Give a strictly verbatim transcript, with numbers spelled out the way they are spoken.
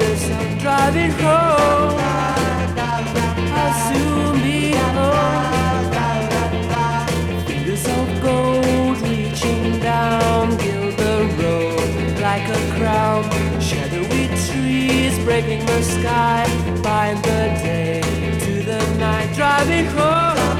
Fingers of driving home. I'll soon be home. Fingers of gold reaching down, gild the road like a crown. Shadowy trees breaking the sky, bind the day to the night. Driving home.